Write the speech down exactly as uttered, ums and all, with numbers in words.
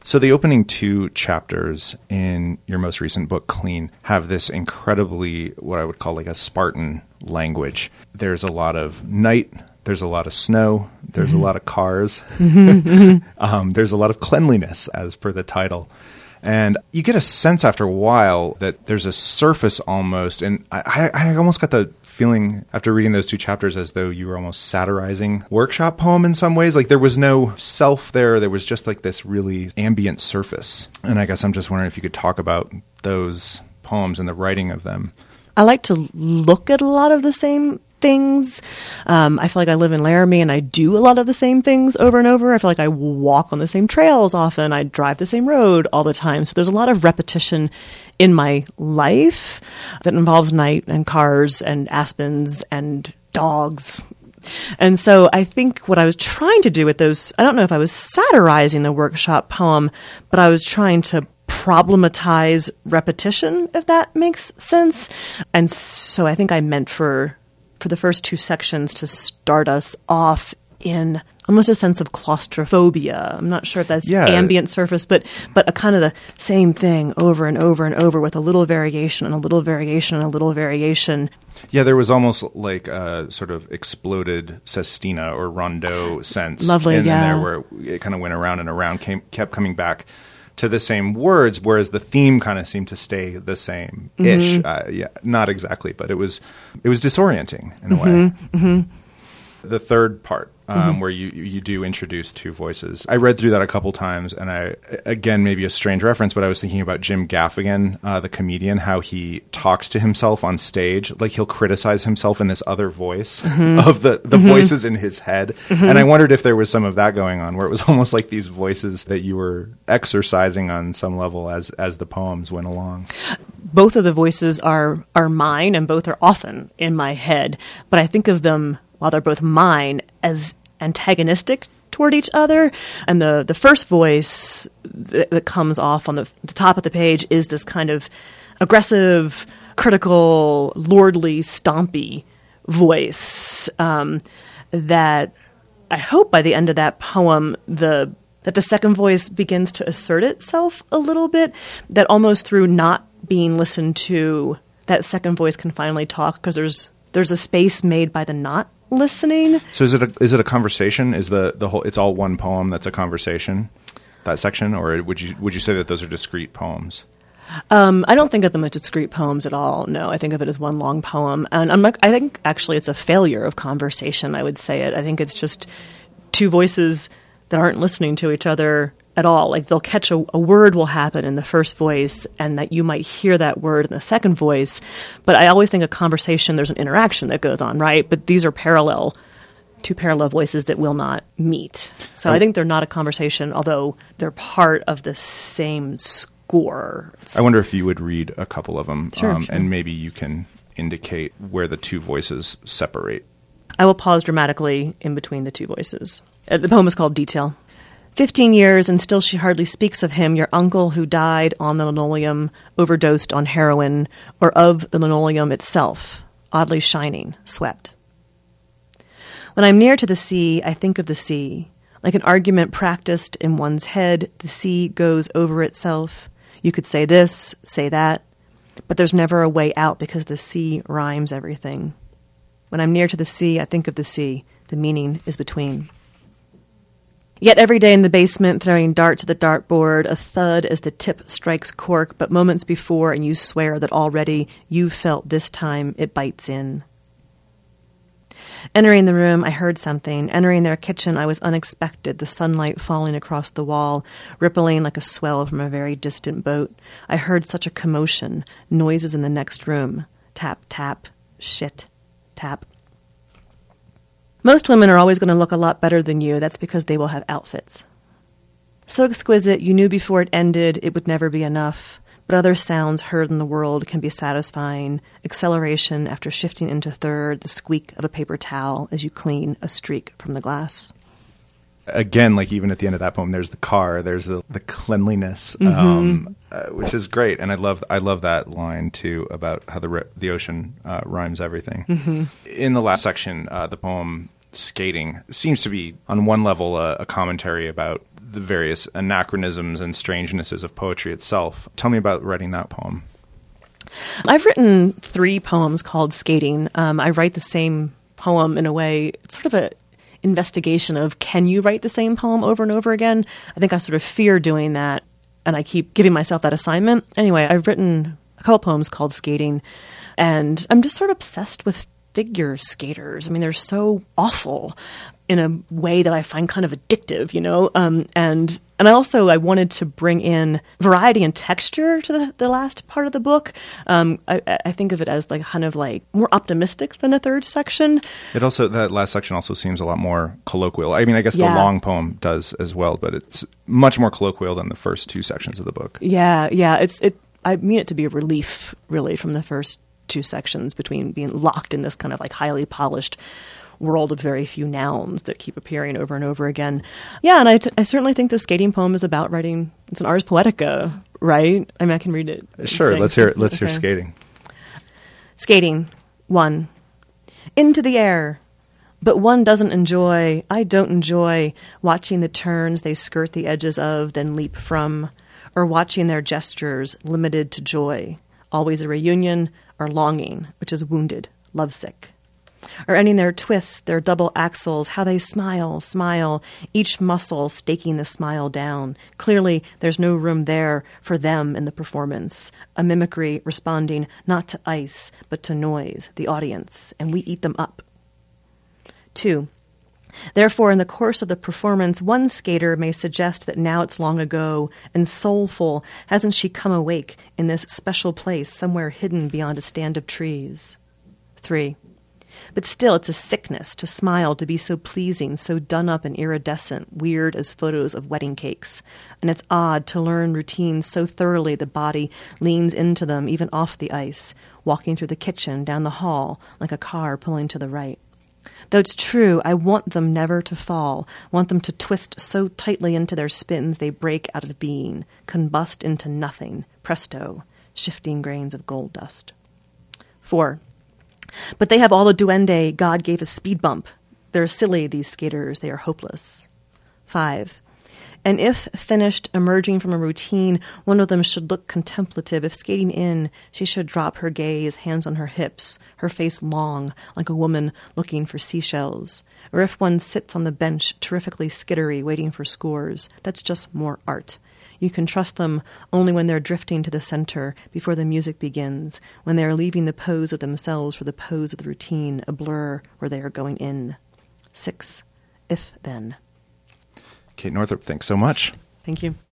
So the opening two chapters in your most recent book, Clean, have this incredibly, what I would call like a Spartan language. There's a lot of night, there's a lot of snow, there's mm-hmm. a lot of cars, mm-hmm. um, there's a lot of cleanliness, as per the title. And you get a sense after a while that there's a surface almost, and I, I, I almost got the feeling after reading those two chapters as though you were almost satirizing workshop poem in some ways. Like there was no self there. There was just like this really ambient surface. And I guess I'm just wondering if you could talk about those poems and the writing of them. I like to look at a lot of the same things. Um, I feel like I live in Laramie and I do a lot of the same things over and over. I feel like I walk on the same trails often. I drive the same road all the time. So there's a lot of repetition in my life that involves night and cars and aspens and dogs. And so I think what I was trying to do with those, I don't know if I was satirizing the workshop poem, but I was trying to problematize repetition, if that makes sense. And so I think I meant for for the first two sections to start us off in almost a sense of claustrophobia. I'm not sure if that's yeah. ambient surface, but but a kind of the same thing over and over and over with a little variation and a little variation and a little variation. Yeah, there was almost like a sort of exploded sestina or rondeau sense Lovely, in, yeah. in there where it kind of went around and around, came, kept coming back to the same words, whereas the theme kind of seemed to stay the same-ish. Mm-hmm. Uh, yeah, not exactly, but it was it was disorienting in a mm-hmm. way. Mm-hmm. The third part, um, mm-hmm. where you you do introduce two voices. I read through that a couple times, and I again maybe a strange reference, but I was thinking about Jim Gaffigan, uh, the comedian, how he talks to himself on stage. Like he'll criticize himself in this other voice mm-hmm. of the the mm-hmm. voices in his head, mm-hmm. and I wondered if there was some of that going on, where it was almost like these voices that you were exercising on some level as as the poems went along. Both of the voices are are mine, and both are often in my head, but I think of them, while they're both mine, as antagonistic toward each other. And the, the first voice that, that comes off on the, the top of the page is this kind of aggressive, critical, lordly, stompy voice um, that I hope by the end of that poem, the that the second voice begins to assert itself a little bit, that almost through not being listened to, that second voice can finally talk, because there's there's a space made by the not listening. So is it a, is it a conversation? Is the, the whole, it's all one poem that's a conversation, that section? Or would you would you say that those are discrete poems? Um, I don't think of them as discrete poems at all. No, I think of it as one long poem. And I'm not, I think actually it's a failure of conversation, I would say it. I think it's just two voices that aren't listening to each other at all. Like they'll catch a, a word will happen in the first voice, and that you might hear that word in the second voice. But I always think a conversation, there's an interaction that goes on, right? But these are parallel, two parallel voices that will not meet. So oh. I think they're not a conversation, although they're part of the same score. It's, I wonder if you would read a couple of them, sure, um, sure. and maybe you can indicate where the two voices separate. I will pause dramatically in between the two voices. Uh, the poem is called Detail. Fifteen years, and still she hardly speaks of him, your uncle who died on the linoleum, overdosed on heroin, or of the linoleum itself, oddly shining, swept. When I'm near to the sea, I think of the sea. Like an argument practiced in one's head, the sea goes over itself. You could say this, say that, but there's never a way out because the sea rhymes everything. When I'm near to the sea, I think of the sea. The meaning is between. Yet every day in the basement, throwing darts at the dartboard, a thud as the tip strikes cork, but moments before, and you swear that already you felt this time it bites in. Entering the room, I heard something. Entering their kitchen, I was unexpected, the sunlight falling across the wall, rippling like a swell from a very distant boat. I heard such a commotion, noises in the next room. Tap, tap, shit, tap. Most women are always going to look a lot better than you. That's because they will have outfits. So exquisite, you knew before it ended it would never be enough. But other sounds heard in the world can be satisfying. Acceleration after shifting into third, the squeak of a paper towel as you clean a streak from the glass. Again, like even at the end of that poem, there's the car, there's the, the cleanliness, mm-hmm. um, uh, which is great. And I love I love that line, too, about how the the ocean uh, rhymes everything. Mm-hmm. In the last section, uh, the poem Skating seems to be, on one level, a, a commentary about the various anachronisms and strangenesses of poetry itself. Tell me about writing that poem. I've written three poems called Skating. Um, I write the same poem in a way, it's sort of a investigation of, can you write the same poem over and over again? I think I sort of fear doing that, and I keep giving myself that assignment. Anyway, I've written a couple poems called Skating, and I'm just sort of obsessed with figure skaters. I mean, they're so awful in a way that I find kind of addictive, you know? Um, and and I also, I wanted to bring in variety and texture to the, the last part of the book. Um, I, I think of it as like kind of like more optimistic than the third section. It also, that last section also seems a lot more colloquial. I mean, I guess Yeah. the long poem does as well, but it's much more colloquial than the first two sections of the book. Yeah, yeah. It's it. I mean it to be a relief, really, from the first two sections between being locked in this kind of like highly polished world of very few nouns that keep appearing over and over again. Yeah, and I, t- I certainly think the Skating poem is about writing. It's an Ars Poetica, right? I mean, I can read it. Sure, sing. let's hear it. Let's Okay. hear Skating. Skating. One. Into the air. But one doesn't enjoy, I don't enjoy, watching the turns they skirt the edges of, then leap from, or watching their gestures limited to joy, always a reunion, or longing, which is wounded, lovesick. Or ending their twists, their double axles, how they smile, smile, each muscle staking the smile down. Clearly, there's no room there for them in the performance. A mimicry responding not to ice, but to noise, the audience, and we eat them up. Two. Therefore, in the course of the performance, one skater may suggest that now it's long ago and soulful, hasn't she come awake in this special place somewhere hidden beyond a stand of trees? Three. But still, it's a sickness to smile, to be so pleasing, so done up and iridescent, weird as photos of wedding cakes. And it's odd to learn routines so thoroughly the body leans into them, even off the ice, walking through the kitchen, down the hall, like a car pulling to the right. Though it's true, I want them never to fall, want them to twist so tightly into their spins they break out of being, combust into nothing, presto, shifting grains of gold dust. Four. But they have all the duende God gave a speed bump. They're silly, these skaters. They are hopeless. Five. And if, finished, emerging from a routine, one of them should look contemplative, if skating in, she should drop her gaze, hands on her hips, her face long, like a woman looking for seashells. Or if one sits on the bench, terrifically skittery, waiting for scores, that's just more art. You can trust them only when they're drifting to the center before the music begins, when they are leaving the pose of themselves for the pose of the routine, a blur where they are going in. Six. If then. Kate Northrup, thanks so much. Thank you.